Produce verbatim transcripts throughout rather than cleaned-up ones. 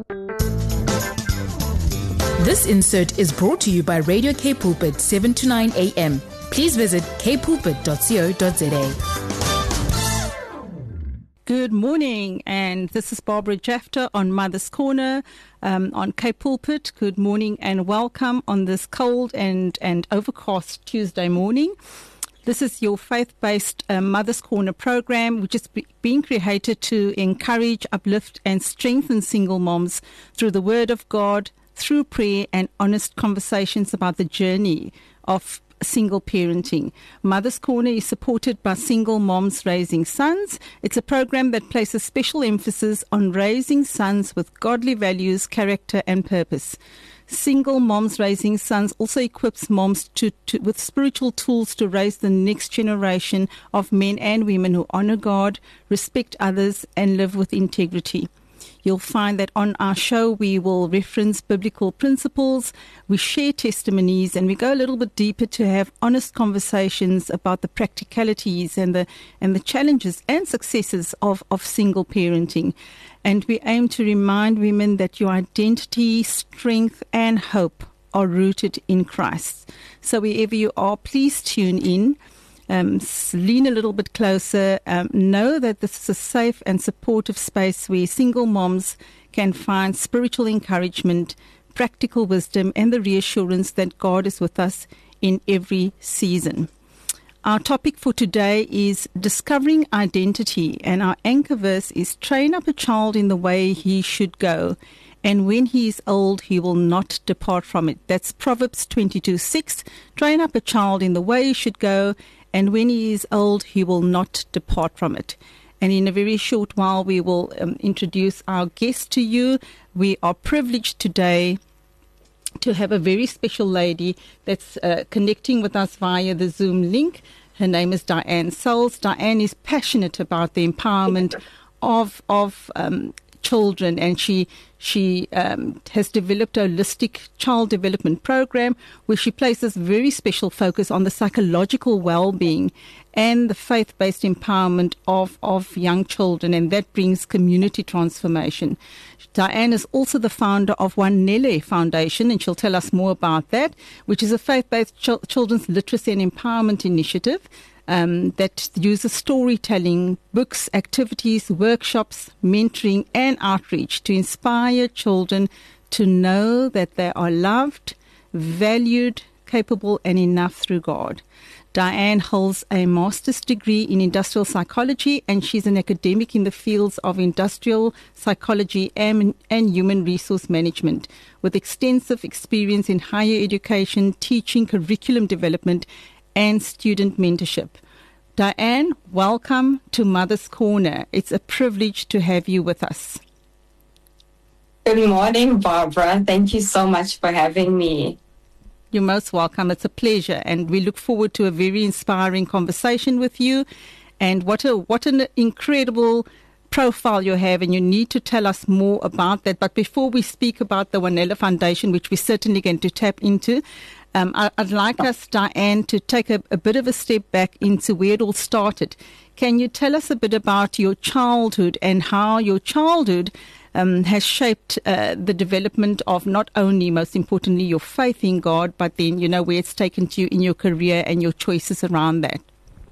This insert is brought to you by Radio K Pulpit, seven to nine a.m. Please visit k pulpit dot co dot za. Good morning, and this is Barbara Jafta on Mother's Corner um, on K Pulpit. Good morning and welcome on this cold and, and overcast Tuesday morning. This is your faith-based uh, Mother's Corner program, which is be- being created to encourage, uplift and strengthen single moms through the Word of God, through prayer and honest conversations about the journey of single parenting. Mother's Corner is supported by Single Moms Raising Sons. It's a program that places special emphasis on raising sons with godly values, character and purpose. Single Moms Raising Sons also equips moms to, to, with spiritual tools to raise the next generation of men and women who honor God, respect others and live with integrity. You'll find that on our show we will reference biblical principles, we share testimonies, and we go a little bit deeper to have honest conversations about the practicalities and the and the challenges and successes of, of single parenting. And we aim to remind women that your identity, strength, and hope are rooted in Christ. So wherever you are, please tune in. Um, lean a little bit closer. Um, know that this is a safe and supportive space where single moms can find spiritual encouragement, practical wisdom, and the reassurance that God is with us in every season. Our topic for today is discovering identity, and our anchor verse is train up a child in the way he should go, and when he is old, he will not depart from it. That's Proverbs twenty-two six. Train up a child in the way he should go, and when he is old, he will not depart from it. And in a very short while, we will um, introduce our guest to you. We are privileged today to have a very special lady that's uh, connecting with us via the Zoom link. Her name is Diane Souls. Diane is passionate about the empowerment of of um, children, and she she um, has developed a holistic child development program where she places very special focus on the psychological well-being and the faith-based empowerment of, of young children, and that brings community transformation. Diane is also the founder of Wanele Foundation, and she'll tell us more about that, which is a faith-based ch- children's literacy and empowerment initiative Um, that uses storytelling, books, activities, workshops, mentoring, and outreach to inspire children to know that they are loved, valued, capable, and enough through God. Diane holds a master's degree in industrial psychology, and she's an academic in the fields of industrial psychology and, and human resource management, with extensive experience in higher education, teaching, curriculum development, and student mentorship. Diane, welcome to Mother's Corner. It's a privilege to have you with us. Good morning, Barbara. Thank you so much for having me. You're most welcome. It's a pleasure, and we look forward to a very inspiring conversation with you. And what a what an incredible profile you have, and you need to tell us more about that. But before we speak about the Wanele Foundation, which we're certainly going to tap into, Um, I, I'd like us, Diane, to take a, a bit of a step back into where it all started. Can you tell us a bit about your childhood and how your childhood um, has shaped uh, the development of not only, most importantly, your faith in God, but then, you know, where it's taken to you in your career and your choices around that?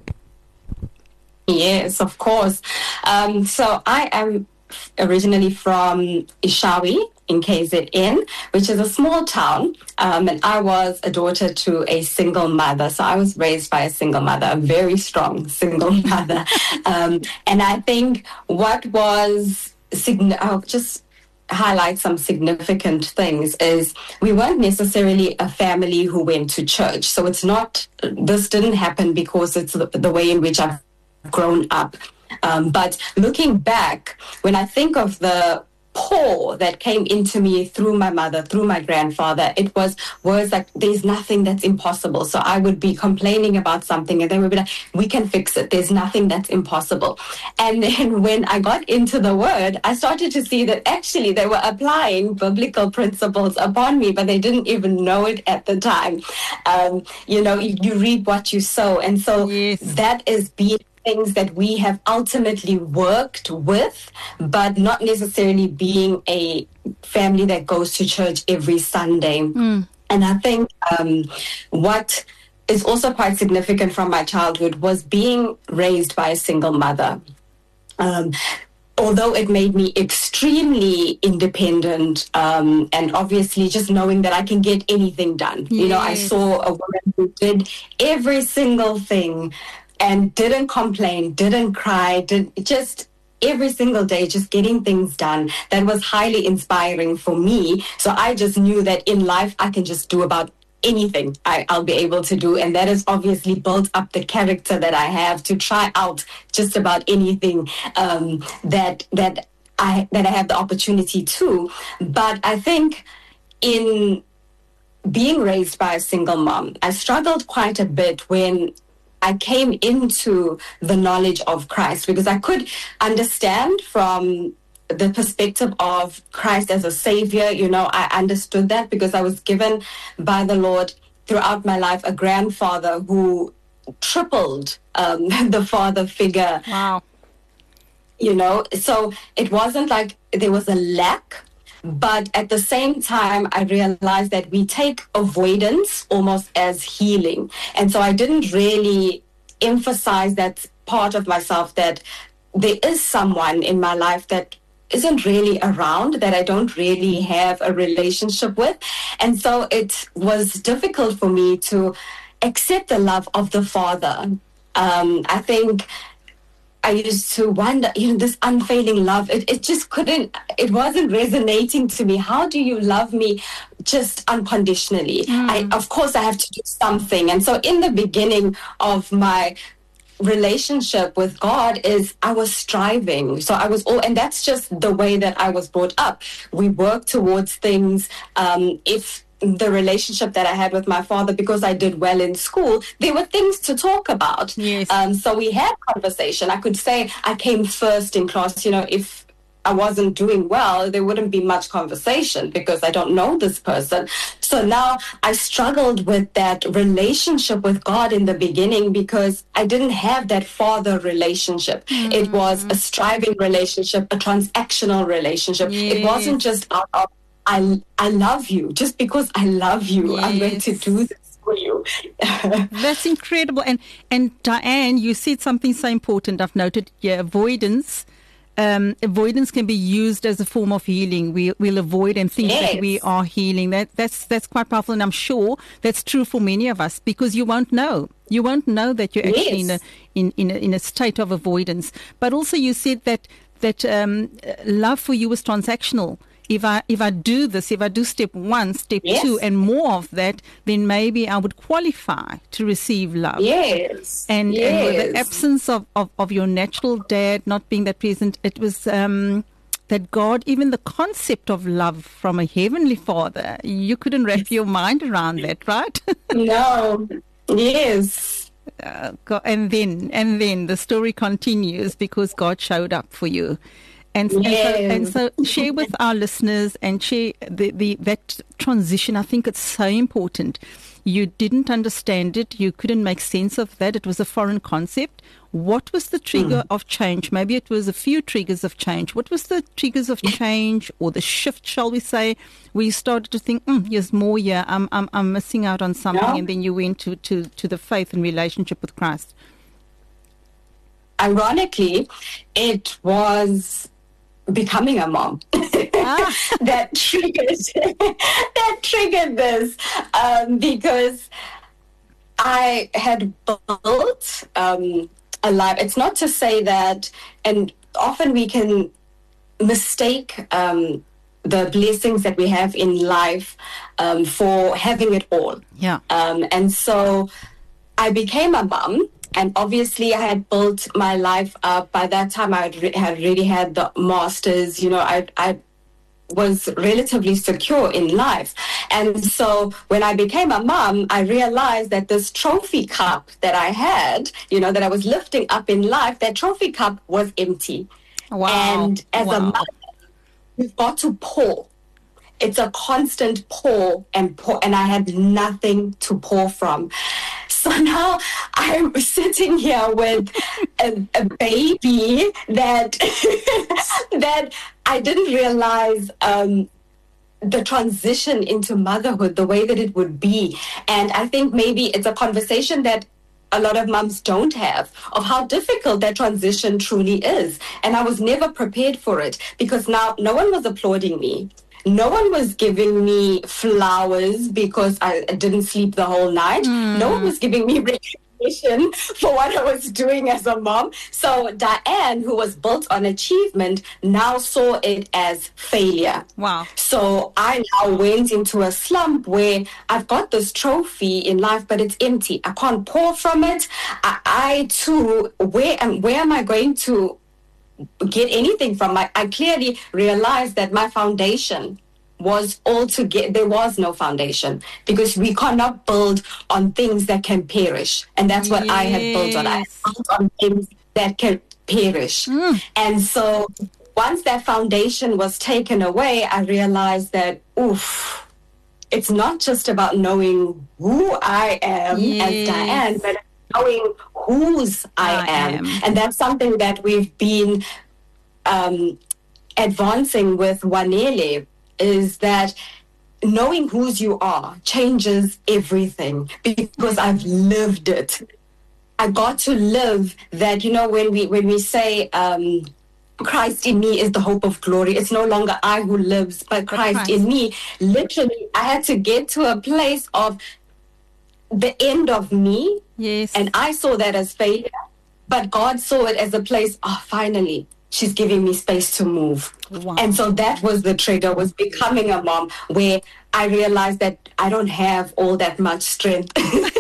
Yes, of course. Um, so I am originally from Ishawi in K Z N, which is a small town, um, and I was a daughter to a single mother. So I was raised by a single mother, a very strong single mother. Um, and I think what was, sign- I'll just highlight some significant things, is we weren't necessarily a family who went to church. So it's not, this didn't happen because it's the, the way in which I've grown up. Um, but looking back, when I think of the pour that came into me through my mother, through my grandfather, it was words like, there's nothing that's impossible. So I would be complaining about something and they would be like, we can fix it. There's nothing that's impossible. And then when I got into the word, I started to see that actually they were applying biblical principles upon me, but they didn't even know it at the time. Um, you know, you, you reap what you sow. And so yes. that is being things that we have ultimately worked with, but not necessarily being a family that goes to church every Sunday. Mm. And I think um, what is also quite significant from my childhood was being raised by a single mother. Um, although it made me extremely independent, um, and obviously just knowing that I can get anything done. Yes. You know, I saw a woman who did every single thing and didn't complain, didn't cry, did just every single day, just getting things done. That was highly inspiring for me. So I just knew that in life, I can just do about anything I, I'll be able to do. And that has obviously built up the character that I have to try out just about anything um, that that I that I have the opportunity to. But I think in being raised by a single mom, I struggled quite a bit when I came into the knowledge of Christ, because I could understand from the perspective of Christ as a savior. You know, I understood that because I was given by the Lord throughout my life a grandfather who tripled um, the father figure. Wow. You know, so it wasn't like there was a lack, but at the same time, I realized that we take avoidance almost as healing. And so I didn't really emphasize that part of myself, that there is someone in my life that isn't really around, that I don't really have a relationship with. And so it was difficult for me to accept the love of the Father. Um, I think I used to wonder, you know, this unfailing love, it, it just couldn't, it wasn't resonating to me. How do you love me just unconditionally? Mm. I, of course, I have to do something. And so in the beginning of my relationship with God is I was striving. So I was all, and that's just the way that I was brought up. We work towards things. Um, if the relationship that I had with my father, because I did well in school, there were things to talk about. Yes. Um, so we had conversation. I could say I came first in class. You know, if I wasn't doing well, there wouldn't be much conversation because I don't know this person. So now I struggled with that relationship with God in the beginning because I didn't have that father relationship. Mm-hmm. It was a striving relationship, a transactional relationship. Yes. It wasn't just out of, I, I love you, just because I love you, yes. I'm going to do this for you. That's incredible. And, and Diane, you said something so important. I've noted your avoidance. Um, avoidance can be used as a form of healing. We, we'll avoid and think yes. that we are healing. That, that's, that's quite powerful. And I'm sure that's true for many of us because you won't know. You won't know that you're actually yes. in, a, in, in, a, in a state of avoidance. But also you said that, that um, love for you is transactional. If I if I do this, if I do step one, step yes. two, and more of that, then maybe I would qualify to receive love. Yes. And, yes. and with the absence of, of, of your natural dad not being that present, it was um, that God, even the concept of love from a heavenly Father, you couldn't wrap your mind around that, right? No. Yes. Uh, God, and then and then the story continues because God showed up for you. And, yes. and, so, and so share with our listeners and share the, the that transition. I think it's so important. You didn't understand it. You couldn't make sense of that. It was a foreign concept. What was the trigger mm. of change? Maybe it was a few triggers of change. What was the triggers of change or the shift, shall we say, where you started to think, mm, there's more here. I'm, I'm, I'm missing out on something. No. And then you went to, to, to the faith and relationship with Christ. Ironically, it was becoming a mom ah. that triggered that triggered this um, because I had built um, a life. It's not to say that, and often we can mistake um, the blessings that we have in life um, for having it all. Yeah, um, and so I became a mom. And obviously, I had built my life up. By that time, I had, re- had already had the master's. You know, I, I was relatively secure in life. And so when I became a mom, I realized that this trophy cup that I had, you know, that I was lifting up in life, that trophy cup was empty. Wow. And as wow. a mother, you've got to pour. It's a constant pour and pour. And I had nothing to pour from. So now I'm sitting here with a, a baby that that I didn't realize um, the transition into motherhood, the way that it would be. And I think maybe it's a conversation that a lot of mums don't have, of how difficult that transition truly is. And I was never prepared for it, because now no one was applauding me. No one was giving me flowers because I didn't sleep the whole night. Mm. No one was giving me recognition for what I was doing as a mom. So Diane, who was built on achievement, now saw it as failure. Wow. So I now went into a slump where I've got this trophy in life, but it's empty. I can't pour from it. I, I too, where am, where am I going to get anything from? I, I clearly realized that my foundation was all to get, there was no foundation, because we cannot build on things that can perish. And that's what yes. I had built on. I built on things that can perish. Mm. And so once that foundation was taken away, I realized that, oof, it's not just about knowing who I am yes. as Diane, but knowing whose I, I am. am. And that's something that we've been um, advancing with Wanele, is that knowing whose you are changes everything, because I've lived it. I got to live that, you know, when we when we say um, Christ in me is the hope of glory, it's no longer I who lives, but Christ, Christ in me. Literally, I had to get to a place of the end of me. Yes. And I saw that as failure, but God saw it as a place, oh, finally, she's giving me space to move. Wow. And so that was the trigger, was becoming a mom, where I realized that I don't have all that much strength.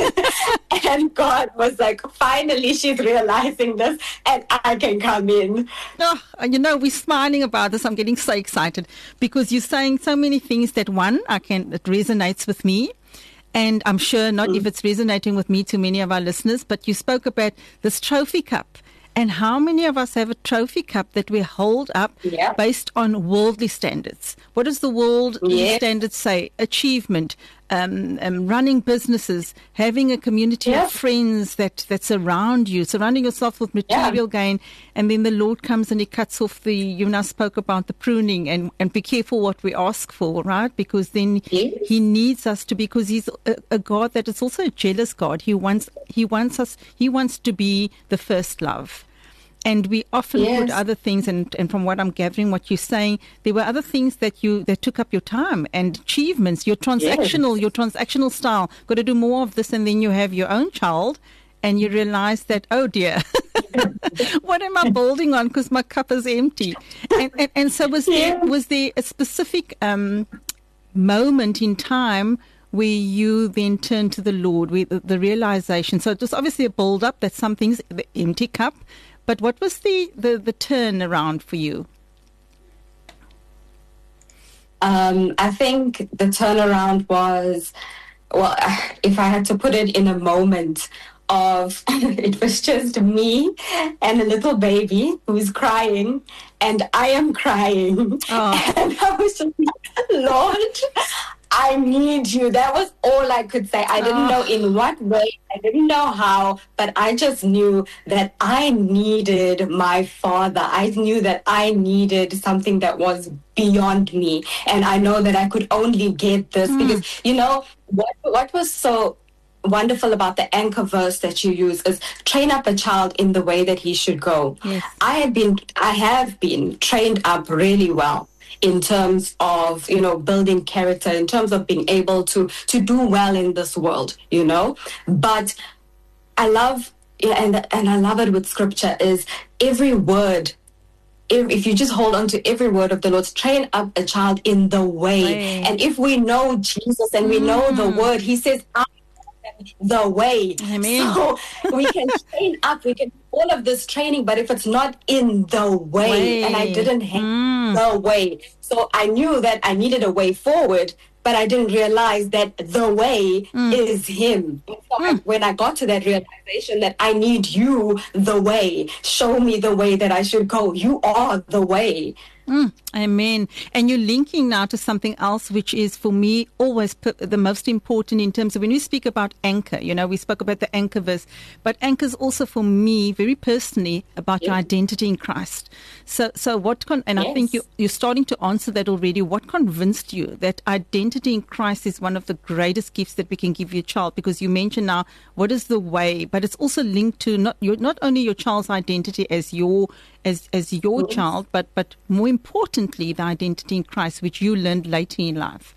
And God was like, finally, she's realizing this, and I can come in. Oh, you know, we're smiling about this. I'm getting so excited, because you're saying so many things that, one, I can, it resonates with me. And I'm sure not mm. if it's resonating with me to many of our listeners, but you spoke about this trophy cup. And how many of us have a trophy cup that we hold up yeah. based on worldly standards? What does the worldly yes. standards say? Achievement, um, um, running businesses, having a community yeah. of friends that, that surround you, surrounding yourself with material yeah. gain. And then the Lord comes and he cuts off the, you now spoke about the pruning, and, and be careful what we ask for, right? Because then yes. he needs us to, because he's a, a God that is also a jealous God. He wants, he wants us, he wants to be the first love. And we often yes. put other things, and, and from what I'm gathering, what you're saying, there were other things that you that took up your time and achievements, your transactional, yes. your transactional style. Got to do more of this, and then you have your own child, and you realize that, oh dear, what am I building on? Because my cup is empty. And, and, and so, was there was there a specific um, moment in time where you then turned to the Lord, with the, the realization? So it was obviously a build up that something's the empty cup. But what was the, the, the turn around for you? Um, I think the turnaround was, well, if I had to put it in a moment of, it was just me and a little baby who's crying, and I am crying. Oh. And I was just like, Lord, I need you. That was all I could say. I didn't oh. know in what way. I didn't know how, but I just knew that I needed my Father. I knew that I needed something that was beyond me. And I know that I could only get this mm. because, you know, what, what was so wonderful about the anchor verse that you use is train up a child in the way that he should go. Yes. I have been, I have been trained up really well in terms of, you know, building character, in terms of being able to to do well in this world, you know. But I love, and and I love it with scripture, is every word, if, if you just hold on to every word of the Lord, train up a child in the way. way. And if we know Jesus and we mm. know the word, he says, I the way. Amen. So we can train up, we can do all of this training, but if it's not in the way, way. and I didn't have mm. the way. So I knew that I needed a way forward, but I didn't realize that the way mm. is him. So mm. I, when I got to that realization that I need you, the way, show me the way that I should go. You are the way. Mm, amen. And you're linking now to something else, which is for me always p- the most important in terms of when we speak about anchor. You know, we spoke about the anchor verse, but anchor is also for me very personally about yes. your identity in Christ. So, so what? Con- and yes. I think you, you're starting to answer that already. What convinced you that identity in Christ is one of the greatest gifts that we can give your child? Because you mentioned now what is the way, but it's also linked to not your not only your child's identity as your as as your yes. child, but but more importantly, the identity in Christ, which you learned later in life.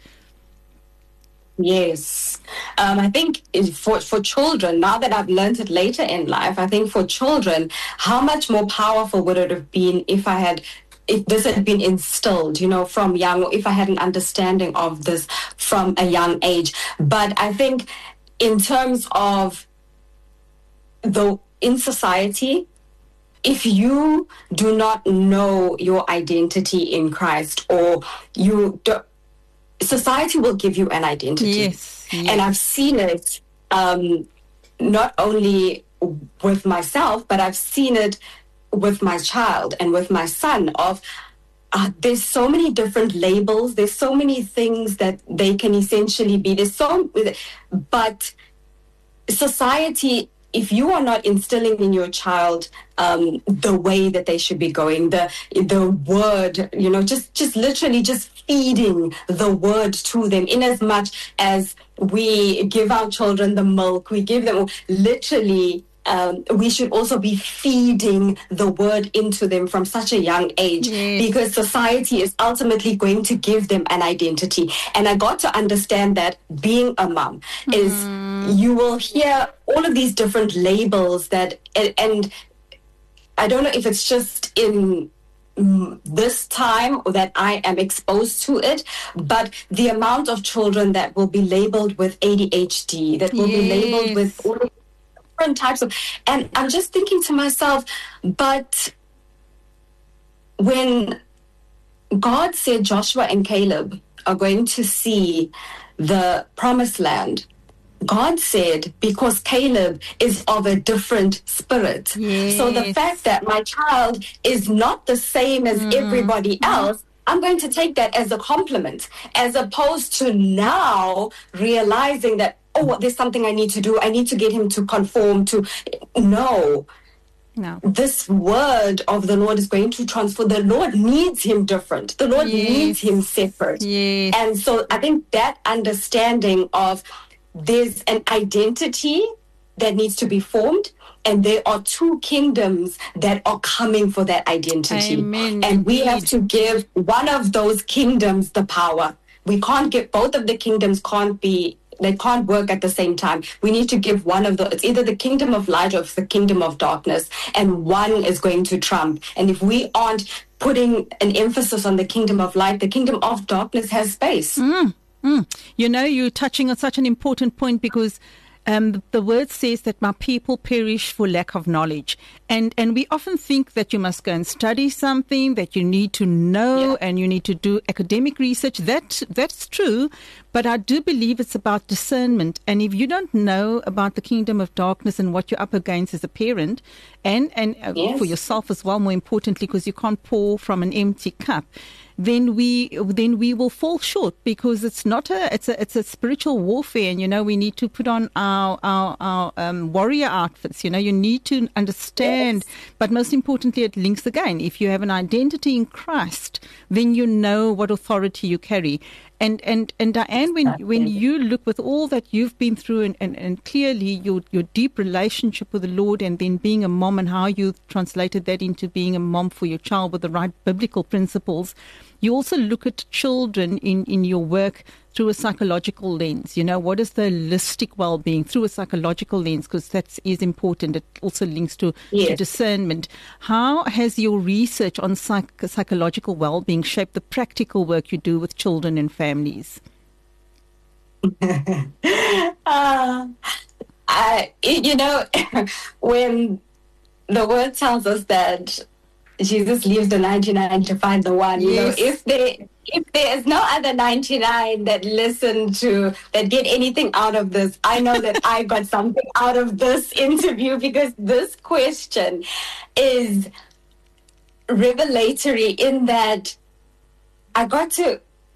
Yes. Um, I think for, for children, now that I've learned it later in life, I think for children, how much more powerful would it have been if I had, if this had been instilled, you know, from young, or if I had an understanding of this from a young age. But I think in terms of the, in society, if you do not know your identity in Christ, or you don't, society will give you an identity. Yes, yes. And I've seen it um, not only with myself, but I've seen it with my child and with my son of uh, there's so many different labels. There's so many things that they can essentially be. There's so, but society, if you are not instilling in your child um, the way that they should be going, the the word, you know, just, just literally just feeding the word to them, in as much as we give our children the milk, we give them literally, um, we should also be feeding the word into them from such a young age, yes. because society is ultimately going to give them an identity. And I got to understand that being a mom mm. is, you will hear all of these different labels that, and, and I don't know if it's just in this time or that I am exposed to it, but the amount of children that will be labeled with A D H D, that will yes. be labeled with all different types of, and I'm just thinking to myself, but when God said Joshua and Caleb are going to see the promised land, God said, because Caleb is of a different spirit. Yes. So the fact that my child is not the same as mm. everybody else, I'm going to take that as a compliment, as opposed to now realizing that, oh, there's something I need to do. I need to get him to conform to. No. No. This word of the Lord is going to transform. The Lord needs him different. The Lord yes. needs him separate. Yes. And so I think that understanding of there's an identity that needs to be formed, and there are two kingdoms that are coming for that identity. Amen. And we have to give one of those kingdoms the power. We can't give, both of the kingdoms can't be, they can't work at the same time. We need to give one of the, it's either the kingdom of light or it's the kingdom of darkness, and one is going to trump. And if we aren't putting an emphasis on the kingdom of light, the kingdom of darkness has space. Mm. Mm. You know, you're touching on such an important point, because um, the, the word says that my people perish for lack of knowledge. And and we often think that you must go and study something, that you need to know yeah. and you need to do academic research. That That's true. But I do believe it's about discernment. And if you don't know about the kingdom of darkness and what you're up against as a parent, and, and uh, yes. for yourself as well, more importantly, because you can't pour from an empty cup, then we then we will fall short, because it's not a it's a it's a spiritual warfare, and you know we need to put on our our, our um, warrior outfits. You know, you need to understand, yes. but most importantly, it links again. If you have an identity in Christ, then you know what authority you carry. And and and Diane, when when you look with all that you've been through, and, and, and clearly your your deep relationship with the Lord, and then being a mom, and how you translated that into being a mom for your child with the right biblical principles, you also look at children in, in your work through a psychological lens. You know, what is the holistic well-being through a psychological lens, because that is important. It also links to, yes. to discernment. How has your research on psych- psychological well-being shaped the practical work you do with children and families? uh, I, you know, when the word tells us that Jesus leaves the ninety-nine to find the one, you yes. know, if they if there is no other ninety-nine that listen to, that get anything out of this, I know that I got something out of this interview, because this question is revelatory in that I got to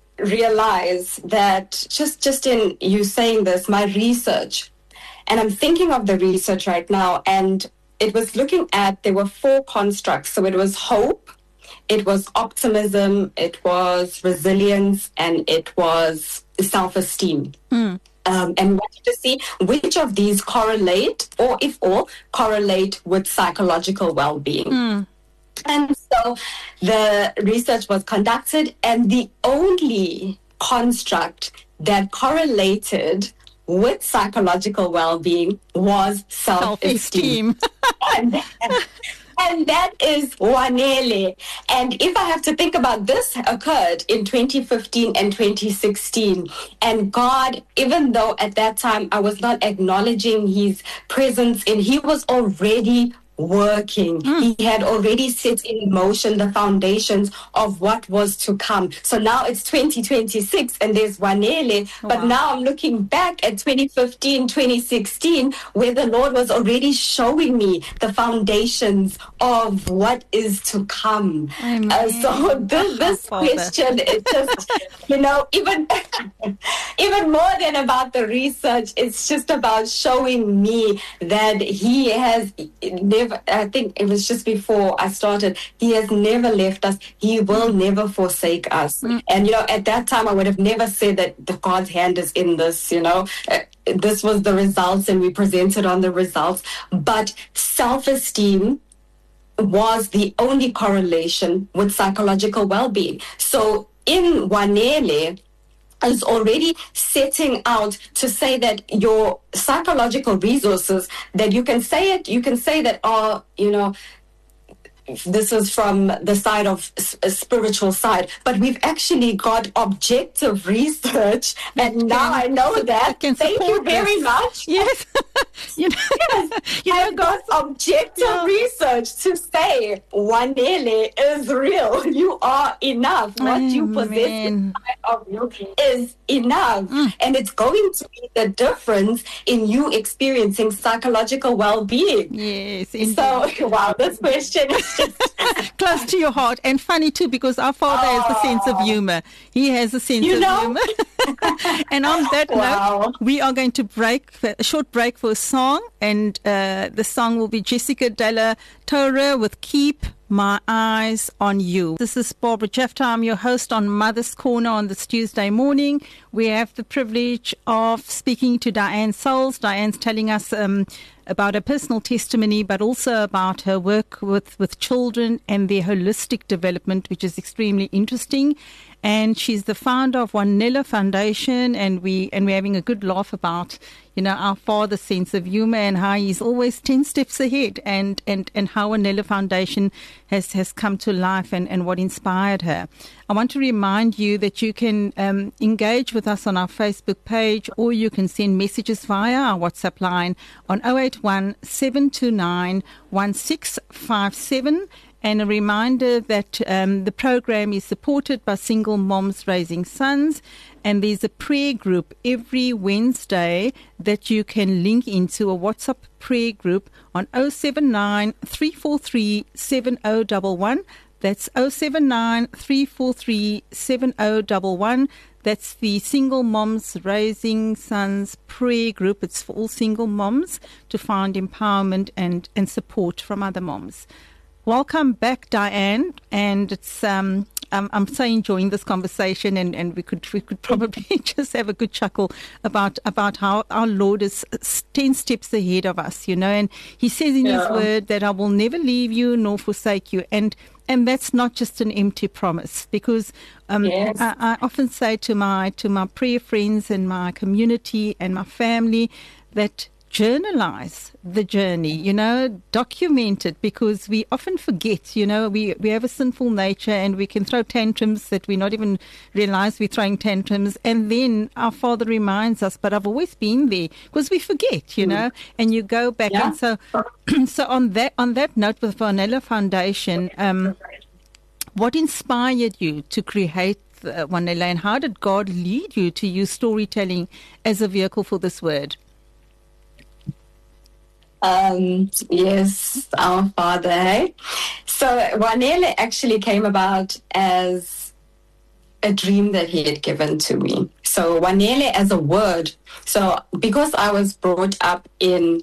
realize that just, just in you saying this, my research, and I'm thinking of the research right now, and it was looking at, there were four constructs. So it was hope, it was optimism, it was resilience, and it was self-esteem. Mm. Um, and we wanted to see which of these correlate, or if all, correlate with psychological well-being. Mm. And so the research was conducted, and the only construct that correlated with psychological well-being was self-esteem. Self-esteem. and, and that is Wanele. And if I have to think about this, occurred in twenty fifteen and twenty sixteen. And God, even though at that time I was not acknowledging his presence, and he was already working. Mm. He had already set in motion the foundations of what was to come. So now it's twenty twenty-six and there's Wanele. Wow. But now I'm looking back at twenty fifteen, twenty sixteen, where the Lord was already showing me the foundations of what is to come. Uh, so this, this question is just, you know, even, even more than about the research, it's just about showing me that he has never, I think it was just before I started, he has never left us. He will never forsake us. Mm. And, you know, at that time, I would have never said that the God's hand is in this, you know. Uh, this was the results, and we presented on the results. But self-esteem was the only correlation with psychological well-being. So in Wanele, is already setting out to say that your psychological resources, that you can say it, you can say that, oh, you know, this is from the side of a spiritual side, but we've actually got objective research, and can, now I know that. Thank you very this. much. Yes, you know, yes, you I've got objective yeah. research to say Wanele is real. You are enough. What Amen. You possess inside of you is enough, mm. and it's going to be the difference in you experiencing psychological well-being. Yes. Indeed. So, wow, this question is close to your heart, and funny too, because our Father oh. has a sense of humor. He has a sense you of know? humor. And on that wow. note, we are going to break a short break for a song, and uh, the song will be Jessica Della Torre with Keep My Eyes on You. This is Barbara Jeffter. I'm your host on Mother's Corner on this Tuesday morning. We have the privilege of speaking to Diane Souls. Diane's telling us um, about her personal testimony, but also about her work with, with children and their holistic development, which is extremely interesting. And she's the founder of Wanele Foundation, and we and we're having a good laugh about, you know, our father's sense of humor and how he's always ten steps ahead, and and and how Wanele Foundation has has come to life, and and what inspired her. I want to remind you that you can um, engage with us on our Facebook page, or you can send messages via our WhatsApp line on oh eight one, seven two nine, one six five seven. And a reminder that um, the program is supported by Single Moms Raising Sons, and there's a prayer group every Wednesday that you can link into, a WhatsApp prayer group on oh seven nine, three four three, seven oh one one. That's oh seven nine, three four three, seven oh one one. That's the Single Moms Raising Sons prayer group. It's for all single moms to find empowerment and, and support from other moms. Welcome back, Diane, and it's um, I'm, I'm so enjoying this conversation, and, and we could we could probably just have a good chuckle about about how our Lord is ten steps ahead of us, you know, and He says in yeah. His Word that I will never leave you nor forsake you, and and that's not just an empty promise, because um, yes. I, I often say to my to my prayer friends and my community and my family that journalize the journey, you know, document it, because we often forget, you know, we, we have a sinful nature, and we can throw tantrums that we not even realize we're throwing tantrums. And then our Father reminds us, but I've always been there, because we forget, you know, and you go back. Yeah. And so, so on that, on that note, with Wanele Foundation, um, what inspired you to create uh, Wanele, and how did God lead you to use storytelling as a vehicle for this word? Um, yes, our Father. Hey? So Wanele actually came about as a dream that he had given to me. So Wanele as a word. So because I was brought up in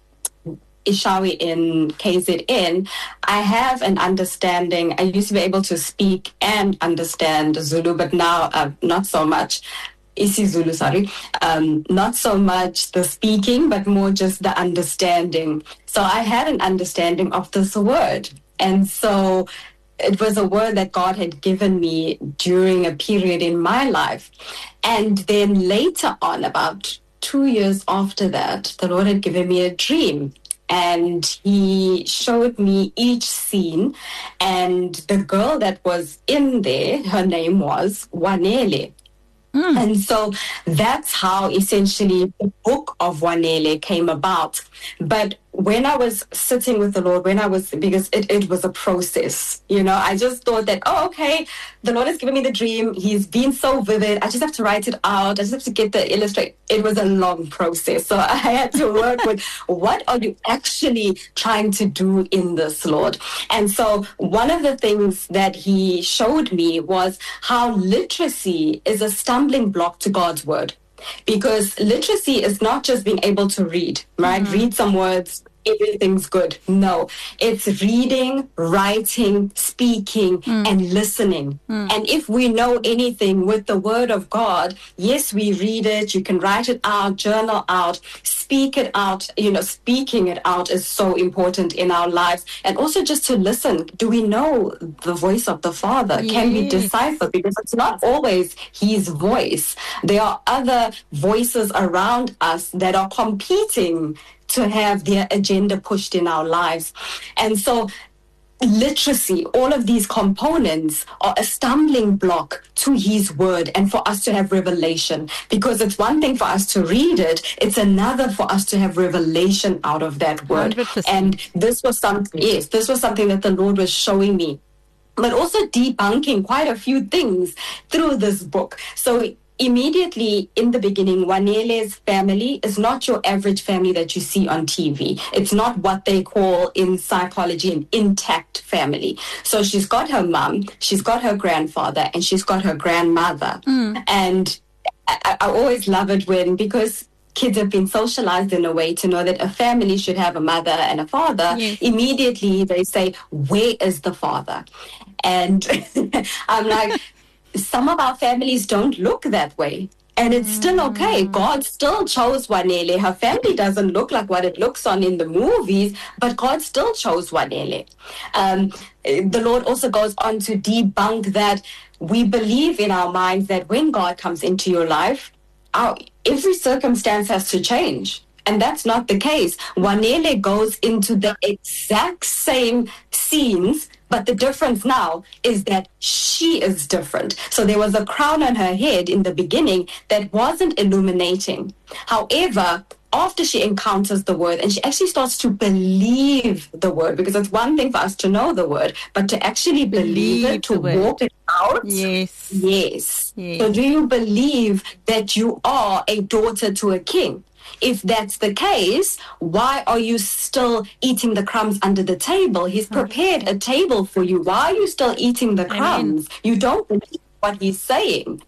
Ishawi in K Z N, I have an understanding. I used to be able to speak and understand Zulu, but now uh, not so much. isiZulu, sorry, um, not so much the speaking, but more just the understanding. So I had an understanding of this word. And so it was a word that God had given me during a period in my life. And then later on, about two years after that, the Lord had given me a dream. And he showed me each scene. And the girl that was in there, her name was Wanele. Mm. And so that's how essentially the book of Wanele came about. But when I was sitting with the Lord, when I was, because it, it was a process, you know, I just thought that, oh, okay, the Lord has given me the dream. He's been so vivid. I just have to write it out. I just have to get the illustrate. It was a long process. So I had to work with what are you actually trying to do in this, Lord? And so one of the things that he showed me was how literacy is a stumbling block to God's word. Because literacy is not just being able to read, right? Mm-hmm. Read some words, everything's good. No, it's reading, writing, speaking, mm. and listening. Mm. And if we know anything with the word of God, yes, we read it, you can write it out, journal out, speak it out. You know, speaking it out is so important in our lives. And also just to listen. Do we know the voice of the Father? Yes. Can we decipher? Because it's not always his voice. There are other voices around us that are competing to have their agenda pushed in our lives. And so literacy, all of these components are a stumbling block to his word and for us to have revelation. Because it's one thing for us to read it, it's another for us to have revelation out of that word. one hundred percent. And this was something, yes, this was something that the Lord was showing me, but also debunking quite a few things through this book. So immediately in the beginning, Wanele's family is not your average family that you see on T V. It's not what they call in psychology an intact family. So she's got her mom, she's got her grandfather, and she's got her grandmother. Mm. And I, I always love it when, because kids have been socialized in a way to know that a family should have a mother and a father, yes. Immediately they say, where is the father? And I'm like, some of our families don't look that way. And it's still okay. God still chose Wanele. Her family doesn't look like what it looks on in the movies, but God still chose Wanele. Um, the Lord also goes on to debunk that we believe in our minds that when God comes into your life, our, every circumstance has to change. And that's not the case. Wanele goes into the exact same scenes, but the difference now is that she is different. So there was a crown on her head in the beginning that wasn't illuminating. However, after she encounters the word and she actually starts to believe the word, because it's one thing for us to know the word, but to actually believe, believe it, to walk it out. Yes. Yes. Yes. So do you believe that you are a daughter to a king? If that's the case, why are you still eating the crumbs under the table? He's prepared a table for you. Why are you still eating the crumbs? Amen. You don't believe what he's saying.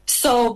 So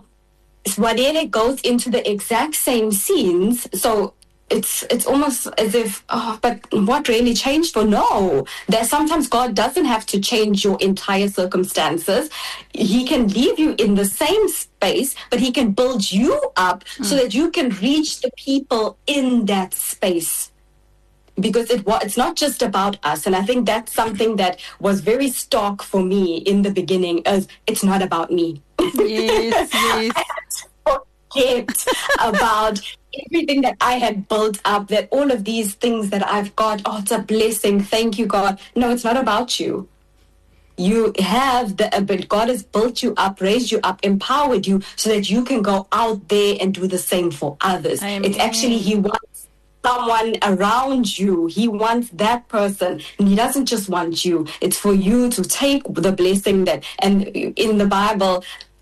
Wanele goes into the exact same scenes. So it's it's almost as if, oh, but what really changed? For no, that sometimes God doesn't have to change your entire circumstances. He can leave you in the same space, but he can build you up mm. so that you can reach the people in that space. Because it it's not just about us. And I think that's something that was very stark for me in the beginning, as it's not about me. Yes, yes. I had to forget about everything that I had built up, that all of these things that I've got, oh, it's a blessing. Thank you, God. No, it's not about you. You have the ability. God has built you up, raised you up, empowered you so that you can go out there and do the same for others. Amen. It's actually, he wants someone around you. He wants that person. And he doesn't just want you. It's for you to take the blessing that, and in the Bible,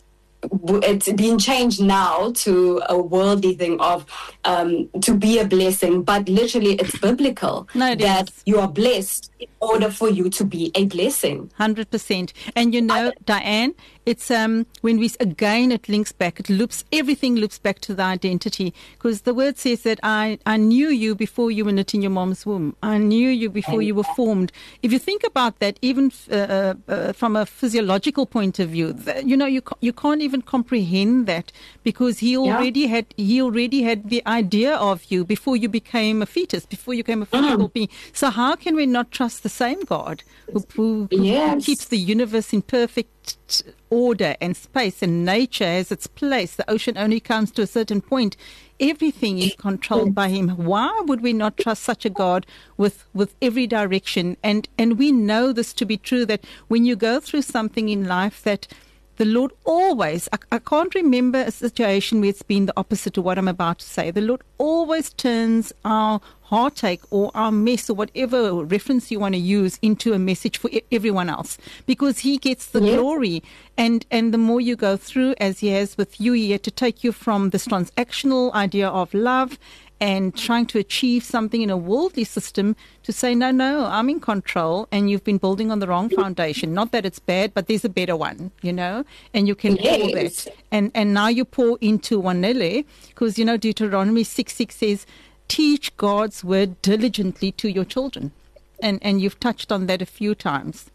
it's been changed now to a worldly thing of um, to be a blessing, but literally it's biblical no, it that is. you are blessed in order for you to be a blessing. one hundred percent. And you know, Diane, it's um when we again it links back, it loops, everything loops back to the identity, because the word says that I I knew you before you were knit in your mom's womb. I knew you before you were formed. If you think about that, even uh, uh, from a physiological point of view, the, you know, you you can't even comprehend that, because he already yeah. had he already had the idea of you before you became a fetus, before you became a physical mm. being. So how can we not trust the same God who, who, who yes. keeps the universe in perfect order and space, and nature has its place? The ocean only comes to a certain point. Everything is controlled by him. Why would we not trust such a God with, with every direction? And and we know this to be true, that when you go through something in life, that the Lord always, I, I can't remember a situation where it's been the opposite of what I'm about to say. The Lord always turns our heartache or our mess or whatever reference you want to use into a message for everyone else, because he gets the yeah. glory. And and the more you go through, as he has with you, he had to take you from this transactional idea of love and trying to achieve something in a worldly system to say, no, no, I'm in control, and you've been building on the wrong foundation. Not that it's bad, but there's a better one, you know, and you can yes. pour that. And and now you pour into Wanele, because, you know, Deuteronomy six six says, teach God's word diligently to your children. And and you've touched on that a few times.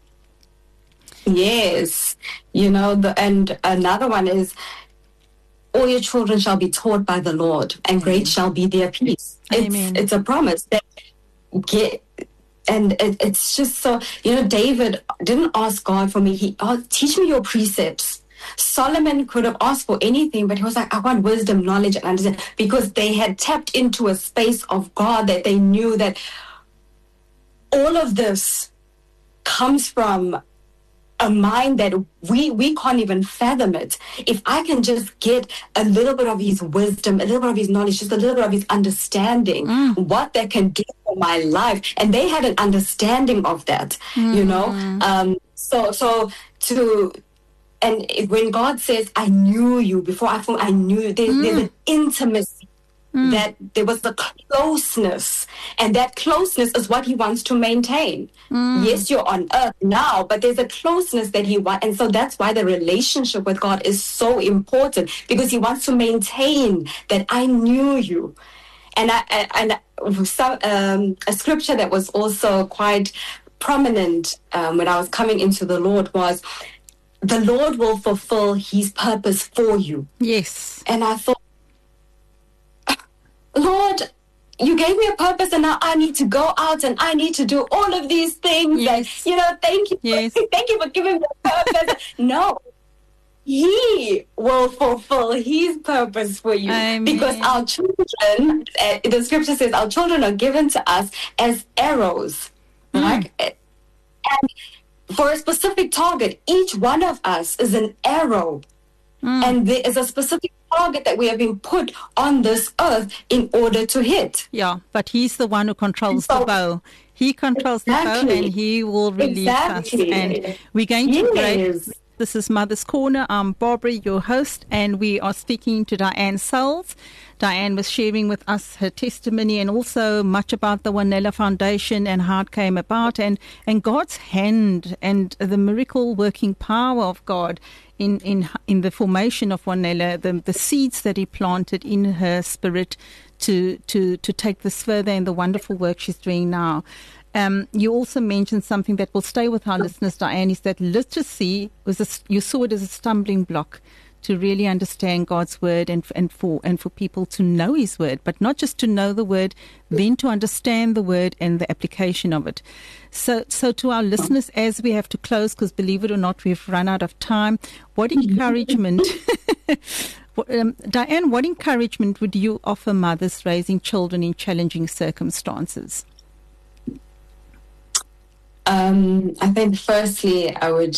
Yes. You know, the, and another one is, all your children shall be taught by the Lord, and great shall be their peace. Amen. It's, it's a promise that get, and it, it's just so, you know, David didn't ask God for me. He asked, teach me your precepts. Solomon could have asked for anything, but he was like, I want wisdom, knowledge, and understanding, because they had tapped into a space of God that they knew that all of this comes from a mind that we we can't even fathom it. If I can just get a little bit of his wisdom, a little bit of his knowledge, just a little bit of his understanding, mm. what that can do for my life. And they had an understanding of that, mm. you know. Um, so so to and when God says, I knew you before I formed, I knew you, there, mm. there's an intimacy. Mm. That there was a closeness, and that closeness is what he wants to maintain. Mm. Yes, you're on earth now, but there's a closeness that he wants. And so that's why the relationship with God is so important, because he wants to maintain that I knew you. And I, and some, um, a scripture that was also quite prominent um, when I was coming into the Lord was, the Lord will fulfill his purpose for you. Yes. And I thought, Lord, you gave me a purpose, and now I need to go out and I need to do all of these things. Yes. And, you know, thank you. Yes. For, thank you for giving me a purpose. No, he will fulfill his purpose for you. Amen. Because our children, uh, the scripture says, our children are given to us as arrows. Mm. Right? And for a specific target, each one of us is an arrow. Mm. And there is a specific target that we have been put on this earth in order to hit. Yeah, but he's the one who controls so, the bow. He controls exactly. the bow, and he will release exactly. us. And we're going to yes. break. This is Mother's Corner. I'm Barbara, your host, and we are speaking to Diane Sells. Diane was sharing with us her testimony and also much about the Wanele Foundation and how it came about, and, and God's hand and the miracle working power of God in, in, in the formation of Wanele, the, the seeds that he planted in her spirit to, to, to take this further in the wonderful work she's doing now. Um, you also mentioned something that will stay with our listeners, Diane, is that literacy was a, you saw it as a stumbling block to really understand God's word and and for and for people to know his word, but not just to know the word, then to understand the word and the application of it. So, so to our listeners, as we have to close, because believe it or not, we've run out of time, what encouragement, um, Diane, what encouragement would you offer mothers raising children in challenging circumstances? Um, I think firstly, I would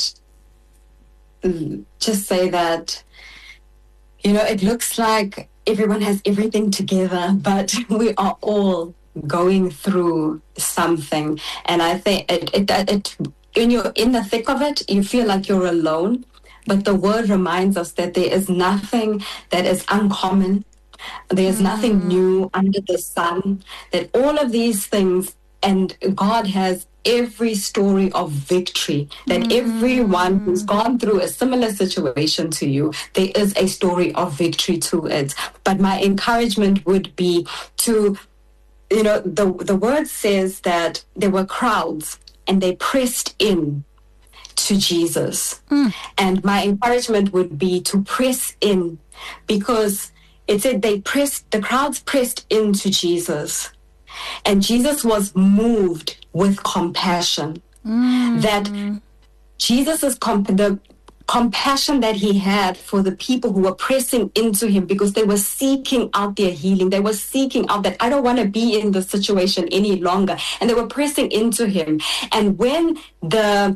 just say that, you know, it looks like everyone has everything together, but we are all going through something. And I think it, it, it, when you're in the thick of it, you feel like you're alone. But the word reminds us that there is nothing that is uncommon. There's mm. nothing new under the sun, that all of these things, and God has every story of victory, that mm. everyone who's gone through a similar situation to you, there is a story of victory to it. But my encouragement would be to, you know, the, the word says that there were crowds and they pressed in to Jesus. Mm. And my encouragement would be to press in, because it said they pressed, the crowds pressed into Jesus. And Jesus was moved with compassion. Mm. That Jesus' comp- the compassion that he had for the people who were pressing into him, because they were seeking out their healing. They were seeking out that I don't want to be in this situation any longer. And they were pressing into him. And when the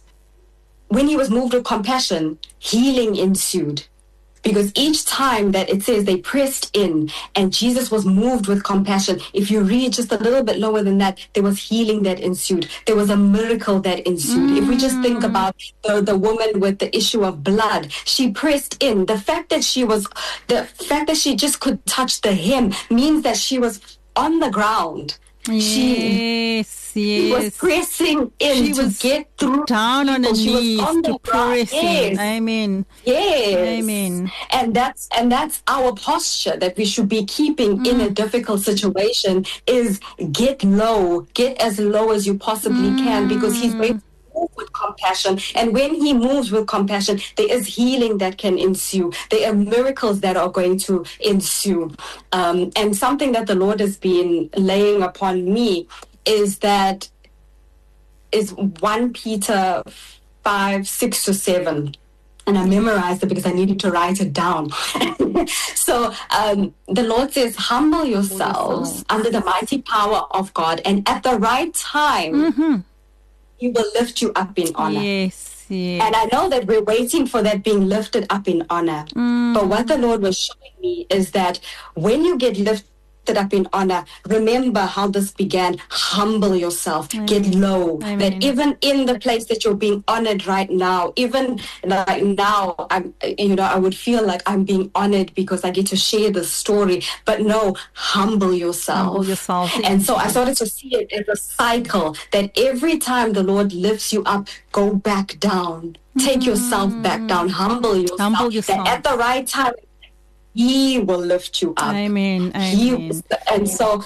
when he was moved with compassion, healing ensued. Because each time that it says they pressed in and Jesus was moved with compassion, if you read just a little bit lower than that, there was healing that ensued. There was a miracle that ensued. Mm. If we just think about the, the woman with the issue of blood, she pressed in. The fact that she was, the fact that she just could touch the hem means that she was on the ground. Yes, she, yes. She was pressing in she to was get through. Down on her knees to press in. Amen. Yes. Amen. And that's and that's our posture that we should be keeping mm. in a difficult situation, is get low, get as low as you possibly mm. can, because he's going to move with compassion. And when he moves with compassion, there is healing that can ensue. There are miracles that are going to ensue. Um, and something that the Lord has been laying upon me is that is First Peter five, six to seven. And I memorized it because I needed to write it down. So um, the Lord says, humble yourselves under the mighty power of God, and at the right time, mm-hmm. he will lift you up in honor. Yes, yes. And I know that we're waiting for that being lifted up in honor. Mm. But what the Lord was showing me is that when you get lifted up in honor, remember how this began. Humble yourself. Amen. Get low. Amen. That even in the place that you're being honored right now, even like now, I'm, you know, I would feel like I'm being honored because I get to share the story. But no, humble yourself. Humble yourself. And so I started to see it as a cycle, that every time the Lord lifts you up, go back down. Take mm. yourself back down. Humble yourself. Humble yourself. That at the right time, he will lift you up. Amen. Amen. He was, and so,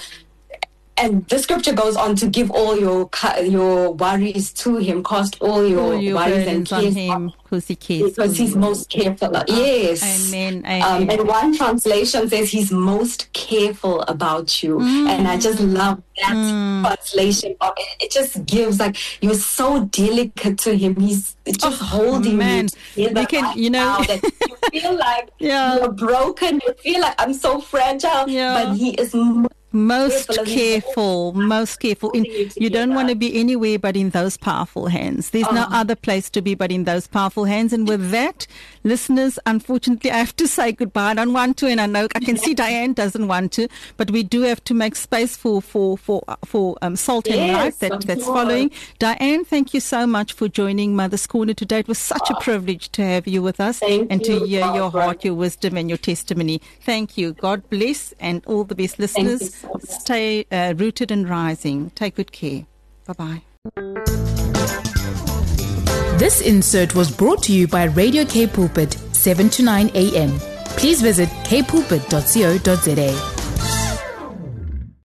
and the scripture goes on to give all your your worries to him, cast all your, all your worries and cares on him, because he cares. Because he's most careful. Oh, yes. Amen. Amen. Um, and one translation says he's most careful about you, mm. and I just love that mm. translation. Of it. It just gives like you're so delicate to him. He's just oh, holding man. you together. You can, right you know, now that you feel like yeah. you're broken. You feel like I'm so fragile, yeah. but he is. Most Most careful, most careful. In, you don't want to be anywhere but in those powerful hands. There's oh. no other place to be but in those powerful hands. And with that, listeners, unfortunately, I have to say goodbye. I don't want to, and I know I can see Diane doesn't want to, but we do have to make space for for for for um, Salt and yes, Light that, that's course. following. Diane, thank you so much for joining Mother's Corner today. It was such oh. a privilege to have you with us thank and you, to hear Barbara. your heart, your wisdom, and your testimony. Thank you. God bless, and all the best, listeners. Stay uh, rooted and rising. Take good care. Bye-bye. This insert was brought to you by Radio K Pulpit, seven to nine a.m. Please visit k pulpit dot co dot za.